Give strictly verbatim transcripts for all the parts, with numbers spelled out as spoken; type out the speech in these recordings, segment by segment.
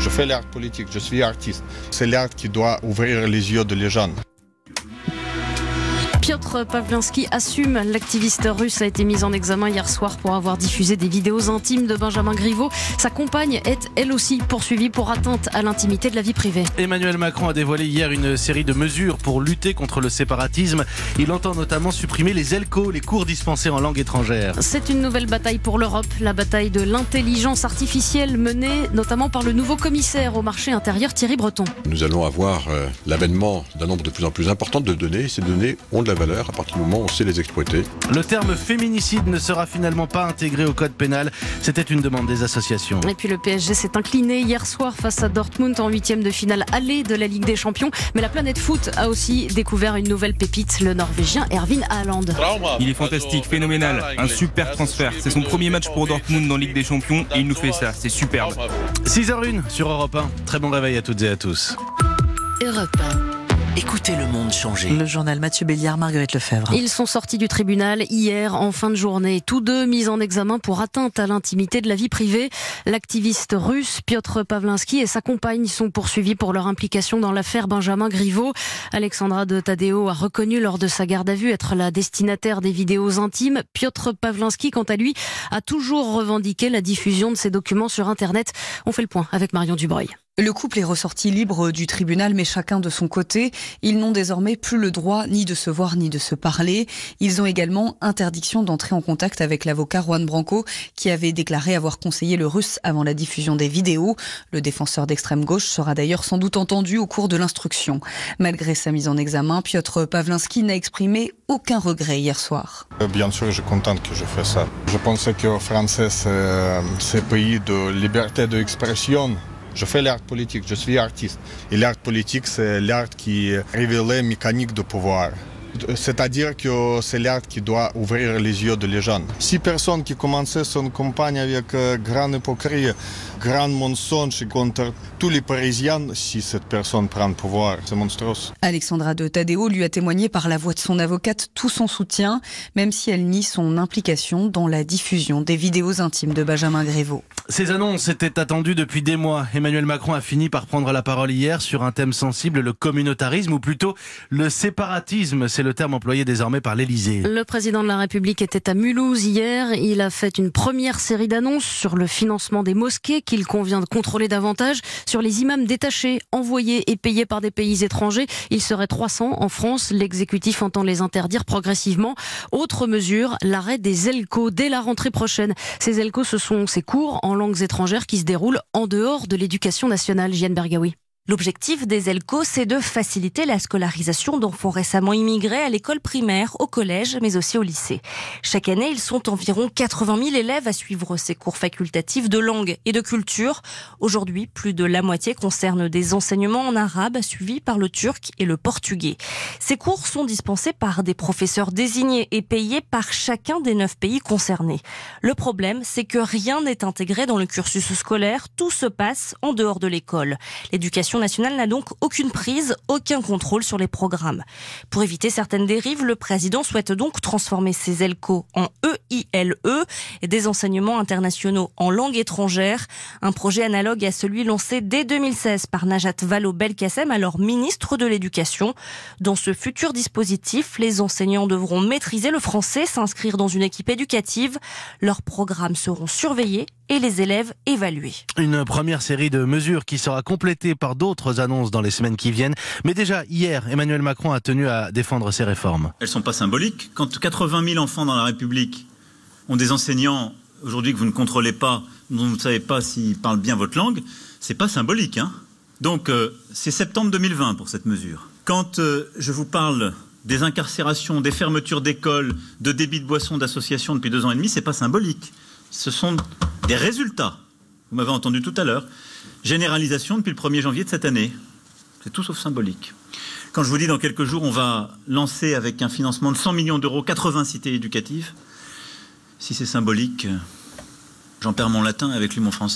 Je fais l'art politique, je suis artiste. C'est l'art qui doit ouvrir les yeux de les jeunes. Piotr Pawlinski assume. L'activiste russe a été mis en examen hier soir pour avoir diffusé des vidéos intimes de Benjamin Griveaux. Sa compagne est elle aussi poursuivie pour atteinte à l'intimité de la vie privée. Emmanuel Macron a dévoilé hier une série de mesures pour lutter contre le séparatisme. Il entend notamment supprimer les ELCO, les cours dispensés en langue étrangère. C'est une nouvelle bataille pour l'Europe, la bataille de l'intelligence artificielle menée notamment par le nouveau commissaire au marché intérieur Thierry Breton. Nous allons avoir euh, l'avènement d'un nombre de plus en plus important de données. Ces données ont de la valeur à partir du moment où on sait les exploiter. Le terme féminicide ne sera finalement pas intégré au code pénal. C'était une demande des associations. Et puis le P S G s'est incliné hier soir face à Dortmund en huitième de finale aller de la Ligue des Champions. Mais la planète foot a aussi découvert une nouvelle pépite, le Norvégien Erling Haaland. Il est fantastique, phénoménal, un super transfert. C'est son premier match pour Dortmund dans Ligue des Champions et il nous fait ça, c'est superbe. six heures une sur Europe un. Très bon réveil à toutes et à tous. Europe un. Écoutez le monde changer. Le journal Mathieu Béliard, Marguerite Lefebvre. Ils sont sortis du tribunal hier en fin de journée. Tous deux mis en examen pour atteinte à l'intimité de la vie privée. L'activiste russe Piotr Pawlinski et sa compagne sont poursuivis pour leur implication dans l'affaire Benjamin Griveaux. Alexandra de Taddeo a reconnu lors de sa garde à vue être la destinataire des vidéos intimes. Piotr Pawlinski, quant à lui, a toujours revendiqué la diffusion de ces documents sur Internet. On fait le point avec Marion Dubreuil. Le couple est ressorti libre du tribunal, mais chacun de son côté. Ils n'ont désormais plus le droit ni de se voir ni de se parler. Ils ont également interdiction d'entrer en contact avec l'avocat Juan Branco, qui avait déclaré avoir conseillé le russe avant la diffusion des vidéos. Le défenseur d'extrême gauche sera d'ailleurs sans doute entendu au cours de l'instruction. Malgré sa mise en examen, Piotr Pawlinski n'a exprimé aucun regret hier soir. Bien sûr, je suis content que je fais ça. Je pensais que le français, c'est, c'est pays de liberté d'expression. Je fais l'art politique, je suis artiste. Et l'art politique, c'est l'art qui révèle les mécaniques de pouvoir. C'est-à-dire que c'est l'art qui doit ouvrir les yeux de les jeunes. Si personne qui commençait son campagne avec euh, grande hypocrisie, grand mensonge contre tous les Parisiens, si cette personne prend le pouvoir, c'est monstrueux. Alexandra de Taddeo lui a témoigné par la voix de son avocate tout son soutien, même si elle nie son implication dans la diffusion des vidéos intimes de Benjamin Griveaux. Ces annonces étaient attendues depuis des mois. Emmanuel Macron a fini par prendre la parole hier sur un thème sensible, le communautarisme, ou plutôt le séparatisme. C'est le terme employé désormais par l'Élysée. Le président de la République était à Mulhouse hier. Il a fait une première série d'annonces sur le financement des mosquées qu'il convient de contrôler davantage, sur les imams détachés, envoyés et payés par des pays étrangers. Il serait trois cents en France. L'exécutif entend les interdire progressivement. Autre mesure, l'arrêt des ELCO dès la rentrée prochaine. Ces ELCO, ce sont ces cours en langues étrangères qui se déroulent en dehors de l'éducation nationale. Jeanne Bergaoui. L'objectif des ELCO, c'est de faciliter la scolarisation d'enfants récemment immigrés à l'école primaire, au collège, mais aussi au lycée. Chaque année, ils sont environ quatre-vingt mille élèves à suivre ces cours facultatifs de langue et de culture. Aujourd'hui, plus de la moitié concernent des enseignements en arabe, suivis par le turc et le portugais. Ces cours sont dispensés par des professeurs désignés et payés par chacun des neuf pays concernés. Le problème, c'est que rien n'est intégré dans le cursus scolaire. Tout se passe en dehors de l'école. L'éducation nationale n'a donc aucune prise, aucun contrôle sur les programmes. Pour éviter certaines dérives, le président souhaite donc transformer ces ELCO en E I L E et des enseignements internationaux en langue étrangère. Un projet analogue à celui lancé dès deux mille seize par Najat Vallaud-Belkacem, alors ministre de l'Éducation. Dans ce futur dispositif, les enseignants devront maîtriser le français, s'inscrire dans une équipe éducative. Leurs programmes seront surveillés et les élèves évalués. Une première série de mesures qui sera complétée par d'autres annonces dans les semaines qui viennent. Mais déjà, hier, Emmanuel Macron a tenu à défendre ces réformes. Elles ne sont pas symboliques. Quand quatre-vingt mille enfants dans la République ont des enseignants, aujourd'hui, que vous ne contrôlez pas, dont vous ne savez pas s'ils parlent bien votre langue, c'est pas symbolique, hein. Donc, euh, c'est septembre deux mille vingt pour cette mesure. Quand euh, je vous parle des incarcérations, des fermetures d'écoles, de débits de boissons, d'associations depuis deux ans et demi, c'est pas symbolique. Ce sont des résultats. Vous m'avez entendu tout à l'heure. Généralisation depuis le premier janvier de cette année. C'est tout sauf symbolique. Quand je vous dis dans quelques jours, on va lancer avec un financement de cent millions d'euros quatre-vingts cités éducatives, si c'est symbolique, j'en perds mon latin avec lui mon français.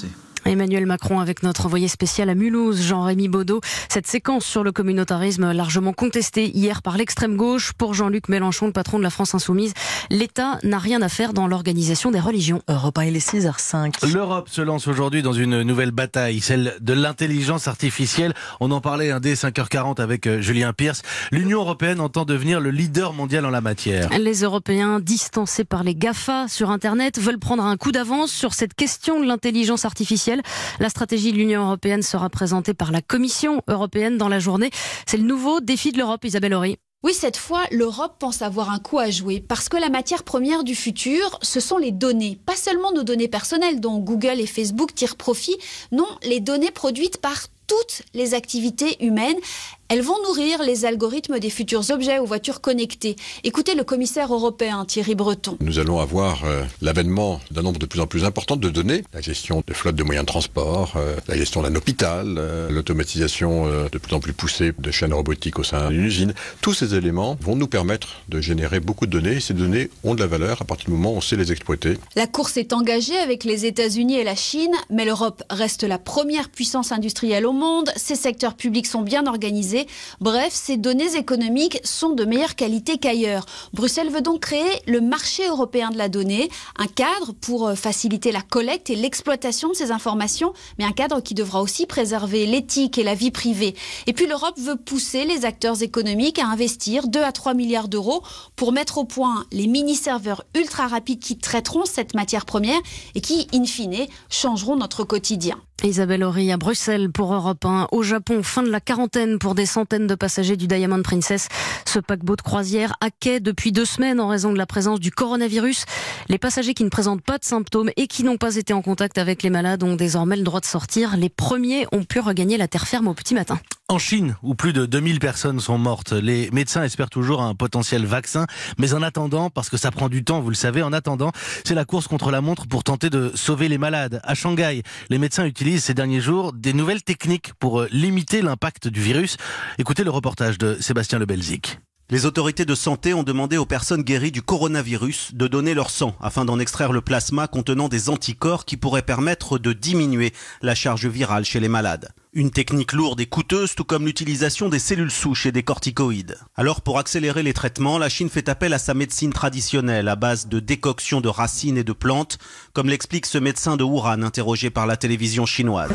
Emmanuel Macron avec notre envoyé spécial à Mulhouse, Jean-Rémy Baudot. Cette séquence sur le communautarisme largement contestée hier par l'extrême gauche. Pour Jean-Luc Mélenchon, le patron de la France Insoumise, l'État n'a rien à faire dans l'organisation des religions. Europe un, il est six heures cinq. L'Europe se lance aujourd'hui dans une nouvelle bataille, celle de l'intelligence artificielle. On en parlait un dès cinq heures quarante avec Julien Pierce. L'Union européenne entend devenir le leader mondial en la matière. Les Européens, distancés par les GAFA sur Internet, veulent prendre un coup d'avance sur cette question de l'intelligence artificielle. La stratégie de l'Union européenne sera présentée par la Commission européenne dans la journée. C'est le nouveau défi de l'Europe, Isabelle Horry. Oui, cette fois, l'Europe pense avoir un coup à jouer parce que la matière première du futur, ce sont les données. Pas seulement nos données personnelles dont Google et Facebook tirent profit, non, les données produites par toutes les activités humaines. Elles vont nourrir les algorithmes des futurs objets ou voitures connectées. Écoutez le commissaire européen Thierry Breton. Nous allons avoir euh, l'avènement d'un nombre de plus en plus important de données, la gestion de flottes de moyens de transport, euh, la gestion d'un hôpital, euh, l'automatisation euh, de plus en plus poussée de chaînes robotiques au sein d'une usine. Tous ces éléments vont nous permettre de générer beaucoup de données. Ces données ont de la valeur à partir du moment où on sait les exploiter. La course est engagée avec les États-Unis et la Chine, mais l'Europe reste la première puissance industrielle au monde. Ses secteurs publics sont bien organisés. Bref, ces données économiques sont de meilleure qualité qu'ailleurs. Bruxelles veut donc créer le marché européen de la donnée, un cadre pour faciliter la collecte et l'exploitation de ces informations, mais un cadre qui devra aussi préserver l'éthique et la vie privée. Et puis l'Europe veut pousser les acteurs économiques à investir deux à trois milliards d'euros pour mettre au point les mini-serveurs ultra rapides qui traiteront cette matière première et qui, in fine, changeront notre quotidien. Isabelle Horry à Bruxelles pour Europe un. Au Japon, fin de la quarantaine pour des centaines de passagers du Diamond Princess. Ce paquebot de croisière à quai depuis deux semaines en raison de la présence du coronavirus. Les passagers qui ne présentent pas de symptômes et qui n'ont pas été en contact avec les malades ont désormais le droit de sortir. Les premiers ont pu regagner la terre ferme au petit matin. En Chine, où plus de deux mille personnes sont mortes, les médecins espèrent toujours un potentiel vaccin. Mais en attendant, parce que ça prend du temps, vous le savez, en attendant, c'est la course contre la montre pour tenter de sauver les malades. À Shanghai, les médecins utilisent ces derniers jours des nouvelles techniques pour limiter l'impact du virus. Écoutez le reportage de Sébastien Lebelzik. Les autorités de santé ont demandé aux personnes guéries du coronavirus de donner leur sang afin d'en extraire le plasma contenant des anticorps qui pourraient permettre de diminuer la charge virale chez les malades. Une technique lourde et coûteuse, tout comme l'utilisation des cellules souches et des corticoïdes. Alors, pour accélérer les traitements, la Chine fait appel à sa médecine traditionnelle à base de décoction de racines et de plantes, comme l'explique ce médecin de Wuhan interrogé par la télévision chinoise.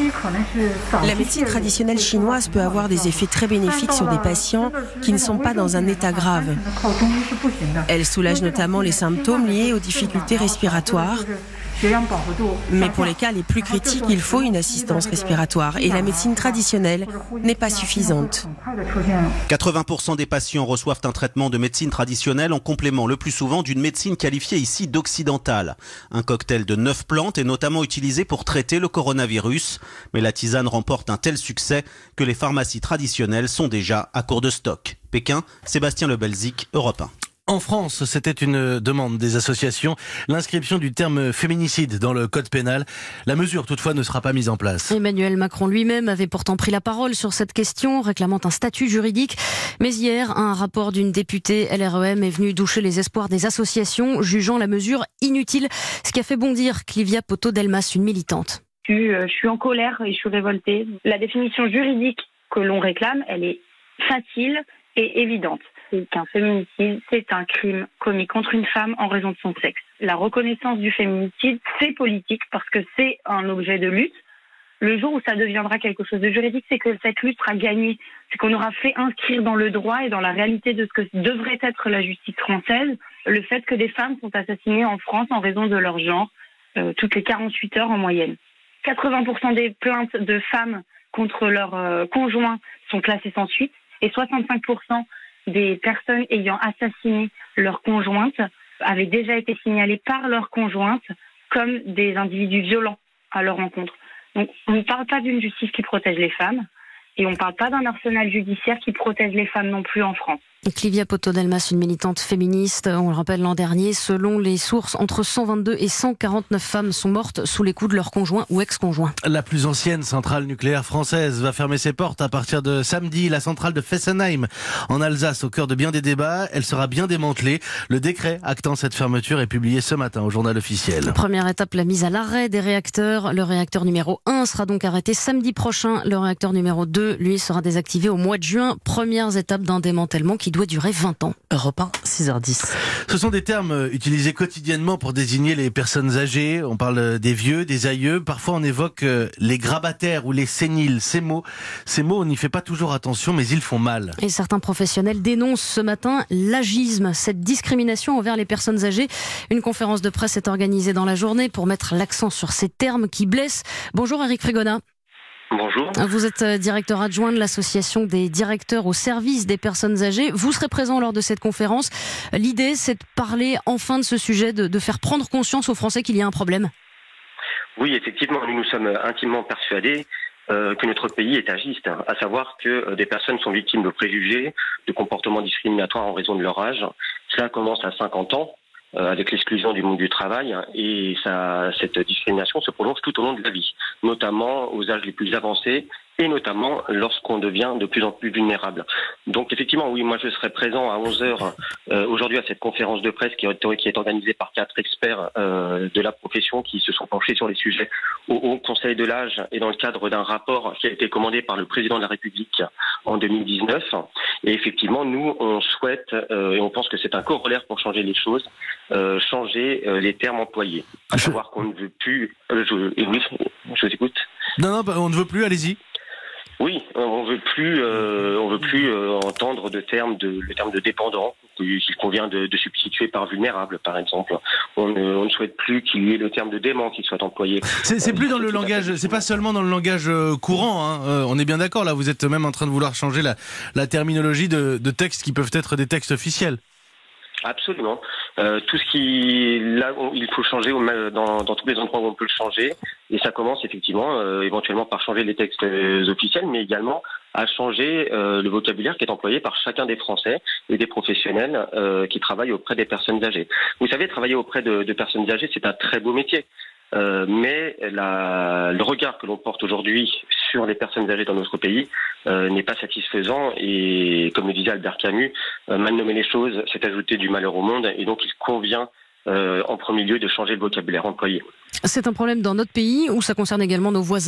La médecine traditionnelle chinoise peut avoir des effets très bénéfiques sur des patients qui ne sont pas dans un état grave. Elle soulage notamment les symptômes liés aux difficultés respiratoires. Mais pour les cas les plus critiques, il faut une assistance respiratoire et la médecine traditionnelle n'est pas suffisante. quatre-vingts pour cent des patients reçoivent un traitement de médecine traditionnelle en complément le plus souvent d'une médecine qualifiée ici d'occidentale. Un cocktail de neuf plantes est notamment utilisé pour traiter le coronavirus. Mais la tisane remporte un tel succès que les pharmacies traditionnelles sont déjà à court de stock. Pékin, Sébastien Lebelzik, Europe un. En France, c'était une demande des associations, l'inscription du terme féminicide dans le code pénal. La mesure, toutefois, ne sera pas mise en place. Emmanuel Macron lui-même avait pourtant pris la parole sur cette question, réclamant un statut juridique. Mais hier, un rapport d'une députée L R E M est venu doucher les espoirs des associations, jugeant la mesure inutile, ce qui a fait bondir Clivia Poto-Delmas, une militante. Je suis en colère et je suis révoltée. La définition juridique que l'on réclame, elle est facile et évidente. C'est qu'un féminicide, c'est un crime commis contre une femme en raison de son sexe. La reconnaissance du féminicide, c'est politique parce que c'est un objet de lutte. Le jour où ça deviendra quelque chose de juridique, c'est que cette lutte sera gagnée. C'est qu'on aura fait inscrire dans le droit et dans la réalité de ce que devrait être la justice française, le fait que des femmes sont assassinées en France en raison de leur genre, euh, toutes les quarante-huit heures en moyenne. quatre-vingts pour cent des plaintes de femmes contre leur euh, conjoint sont classées sans suite et soixante-cinq pour cent des personnes ayant assassiné leur conjointe avaient déjà été signalées par leur conjointe comme des individus violents à leur encontre. Donc on ne parle pas d'une justice qui protège les femmes et on ne parle pas d'un arsenal judiciaire qui protège les femmes non plus en France. Clivia Poto-Delmas, une militante féministe, on le rappelle l'an dernier, selon les sources, entre cent vingt-deux et cent quarante-neuf femmes sont mortes sous les coups de leur conjoint ou ex-conjoint. La plus ancienne centrale nucléaire française va fermer ses portes à partir de samedi. La centrale de Fessenheim, en Alsace, au cœur de bien des débats, elle sera bien démantelée. Le décret actant cette fermeture est publié ce matin au journal officiel. Première étape, la mise à l'arrêt des réacteurs. Le réacteur numéro un sera donc arrêté samedi prochain. Le réacteur numéro deux, lui, sera désactivé au mois de juin. Premières étapes d'un démantèlement qui doit durer vingt ans. Europe un, six heures dix. Ce sont des termes utilisés quotidiennement pour désigner les personnes âgées. On parle des vieux, des aïeux. Parfois, on évoque les grabataires ou les séniles. Ces mots, ces mots, on n'y fait pas toujours attention, mais ils font mal. Et certains professionnels dénoncent ce matin l'agisme, cette discrimination envers les personnes âgées. Une conférence de presse est organisée dans la journée pour mettre l'accent sur ces termes qui blessent. Bonjour Eric Frigona. Bonjour. Vous êtes directeur adjoint de l'association des directeurs au service des personnes âgées. Vous serez présent lors de cette conférence. L'idée, c'est de parler enfin de ce sujet, de, de faire prendre conscience aux Français qu'il y a un problème. Oui, effectivement, nous nous sommes intimement persuadés euh, que notre pays est agiste, hein, à savoir que euh, des personnes sont victimes de préjugés, de comportements discriminatoires en raison de leur âge. Cela commence à cinquante ans. Euh, avec l'exclusion du monde du travail, et ça, cette discrimination se prolonge tout au long de la vie, notamment aux âges les plus avancés et notamment lorsqu'on devient de plus en plus vulnérable. Donc effectivement, oui, moi je serai présent à onze heures euh, aujourd'hui à cette conférence de presse qui est, qui est organisée par quatre experts euh, de la profession qui se sont penchés sur les sujets au Haut Conseil de l'âge et dans le cadre d'un rapport qui a été commandé par le président de la République en deux mille dix-neuf. Et effectivement, nous, on souhaite euh, et on pense que c'est un corollaire pour changer les choses, euh, changer euh, les termes employés. À savoir qu'on ne veut plus... Euh, je, oui, je vous écoute. Non, non, on ne veut plus, allez-y. Oui, on veut plus, euh, on veut plus euh, entendre de termes de, le terme de dépendant qu'il convient de, de substituer par vulnérable, par exemple. On ne, on ne souhaite plus qu'il y ait le terme de dément qui soit employé. C'est, c'est plus dans le langage, c'est pas seulement dans le langage courant. Hein. Euh, on est bien d'accord. Là, vous êtes même en train de vouloir changer la, la terminologie de, de textes qui peuvent être des textes officiels. Absolument. Euh, tout ce qui, là, on, il faut changer dans, dans tous les endroits où on peut le changer. Et ça commence effectivement, euh, éventuellement par changer les textes euh, officiels, mais également à changer euh, le vocabulaire qui est employé par chacun des Français et des professionnels euh, qui travaillent auprès des personnes âgées. Vous savez, travailler auprès de, de personnes âgées, c'est un très beau métier. Euh, mais la, le regard que l'on porte aujourd'hui sur les personnes âgées dans notre pays euh, n'est pas satisfaisant et, comme le disait Albert Camus, euh, mal nommer les choses, c'est ajouter du malheur au monde et donc il convient euh, en premier lieu de changer le vocabulaire employé. C'est un problème dans notre pays ou ça concerne également nos voisins ?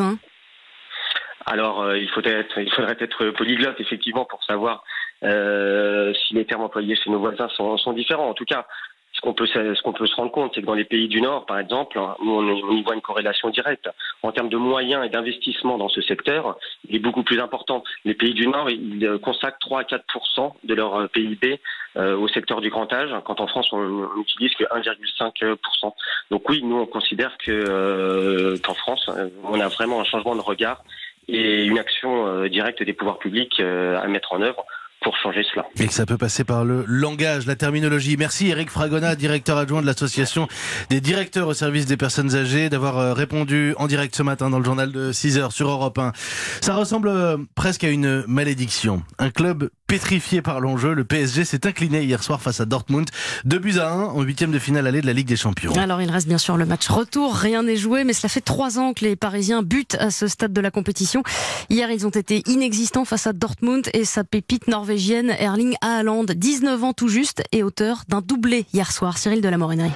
Alors, euh, il, faut être, il faudrait être polyglotte, effectivement, pour savoir euh, si les termes employés chez nos voisins sont, sont différents. En tout cas, ce qu'on peut, ce qu'on peut se rendre compte, c'est que dans les pays du Nord, par exemple, où on, on y voit une corrélation directe. En termes de moyens et d'investissement dans ce secteur, il est beaucoup plus important. Les pays du Nord, ils consacrent trois à quatre pour cent de leur P I B euh, au secteur du grand âge, quand en France, on n'utilise que un virgule cinq pour cent. Donc oui, nous, on considère que, euh, qu'en France, on a vraiment un changement de regard et une action euh, directe des pouvoirs publics euh, à mettre en œuvre pour changer cela. Et que ça peut passer par le langage, la terminologie. Merci Eric Fragona, directeur adjoint de l'association des directeurs au service des personnes âgées, d'avoir répondu en direct ce matin dans le journal de six heures sur Europe un. Ça ressemble presque à une malédiction. Un club pétrifié par l'enjeu, le P S G s'est incliné hier soir face à Dortmund. deux buts à un en huitième de finale allée de la Ligue des Champions. Alors il reste bien sûr le match retour, rien n'est joué, mais cela fait trois ans que les Parisiens butent à ce stade de la compétition. Hier ils ont été inexistants face à Dortmund et sa pépite norvégienne Erling Haaland, dix-neuf ans tout juste et auteur d'un doublé hier soir. Cyril de la Morinerie.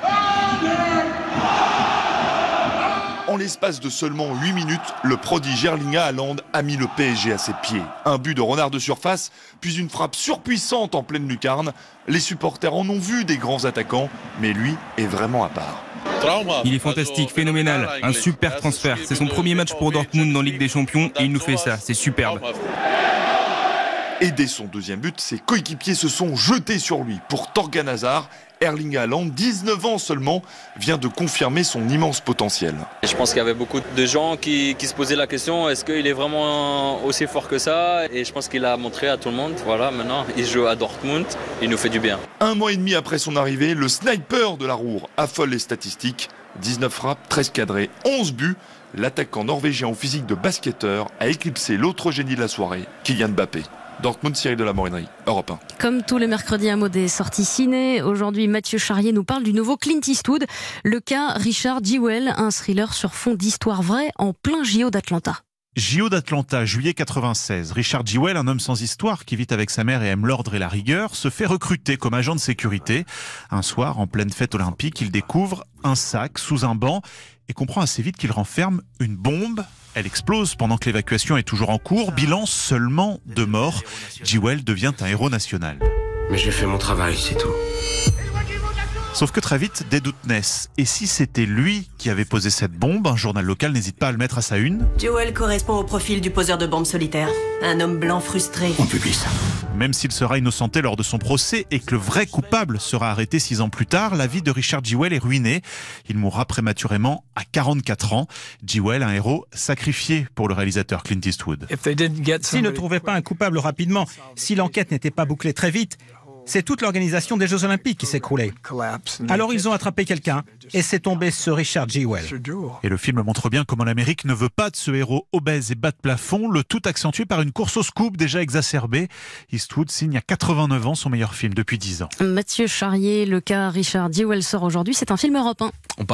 En l'espace de seulement huit minutes, le prodige Erling Haaland a mis le P S G à ses pieds. Un but de renard de surface, puis une frappe surpuissante en pleine lucarne. Les supporters en ont vu des grands attaquants, mais lui est vraiment à part. Il est fantastique, phénoménal, un super transfert. C'est son premier match pour Dortmund dans Ligue des Champions et il nous fait ça, c'est superbe. Et dès son deuxième but, ses coéquipiers se sont jetés sur lui. Pour Thorgan Hazard, Erling Haaland, dix-neuf ans seulement, vient de confirmer son immense potentiel. Je pense qu'il y avait beaucoup de gens qui, qui se posaient la question, est-ce qu'il est vraiment aussi fort que ça? Et je pense qu'il a montré à tout le monde, voilà, maintenant, il joue à Dortmund, il nous fait du bien. Un mois et demi après son arrivée, le sniper de la Roure affole les statistiques. dix-neuf frappes, treize cadrés, onze buts. L'attaquant norvégien au physique de basketteur a éclipsé l'autre génie de la soirée, Kylian Mbappé. Dortmund, Cyril de la Morinerie, Europe un. Comme tous les mercredis, un mot des sorties ciné. Aujourd'hui, Mathieu Charrier nous parle du nouveau Clint Eastwood, le cas Richard Jewell, un thriller sur fond d'histoire vraie en plein J O d'Atlanta. J O d'Atlanta, juillet quatre-vingt-seize. Richard Jewell, un homme sans histoire qui vit avec sa mère et aime l'ordre et la rigueur, se fait recruter comme agent de sécurité. Un soir, en pleine fête olympique, il découvre un sac sous un banc et comprend assez vite qu'il renferme une bombe. Elle explose pendant que l'évacuation est toujours en cours. Bilan, seulement deux morts. Jewell devient un héros national. Mais j'ai fait mon travail, c'est tout. Sauf que très vite, des doutes naissent. Et si c'était lui qui avait posé cette bombe, un journal local n'hésite pas à le mettre à sa une. Jewell correspond au profil du poseur de bombes solitaire. Un homme blanc frustré. On publie ça. Même s'il sera innocenté lors de son procès et que le vrai coupable sera arrêté six ans plus tard, la vie de Richard Jewell est ruinée. Il mourra prématurément à quarante-quatre ans. Jewell, un héros sacrifié pour le réalisateur Clint Eastwood. S'ils ne trouvaient pas un coupable rapidement, si l'enquête n'était pas bouclée très vite, c'est toute l'organisation des Jeux Olympiques qui s'écroulait. Alors ils ont attrapé quelqu'un et c'est tombé sur Richard Jewell. Et le film montre bien comment l'Amérique ne veut pas de ce héros obèse et bas de plafond, le tout accentué par une course au scoop déjà exacerbée. Eastwood signe à quatre-vingt-neuf ans son meilleur film depuis dix ans. Mathieu Charrier, le cas Richard Jewell sort aujourd'hui, c'est un film Europe un.